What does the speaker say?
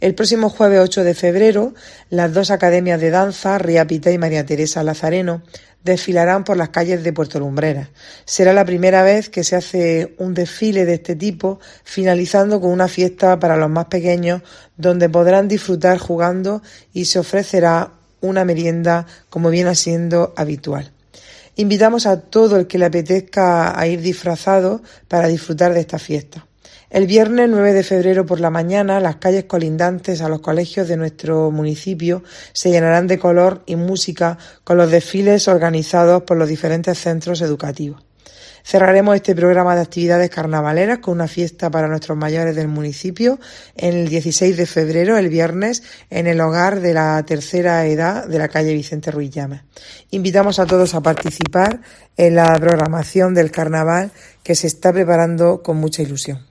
El próximo jueves 8 de febrero, las dos academias de danza, Ría Pité y María Teresa Lazareno, desfilarán por las calles de Puerto Lumbreras. Será la primera vez que se hace un desfile de este tipo, finalizando con una fiesta para los más pequeños, donde podrán disfrutar jugando y se ofrecerá una merienda como viene siendo habitual. Invitamos a todo el que le apetezca a ir disfrazado para disfrutar de esta fiesta. El viernes 9 de febrero por la mañana, las calles colindantes a los colegios de nuestro municipio se llenarán de color y música con los desfiles organizados por los diferentes centros educativos. Cerraremos este programa de actividades carnavaleras con una fiesta para nuestros mayores del municipio el 16 de febrero, el viernes, en el hogar de la tercera edad de la calle Vicente Ruiz Llamas. Invitamos a todos a participar en la programación del carnaval que se está preparando con mucha ilusión.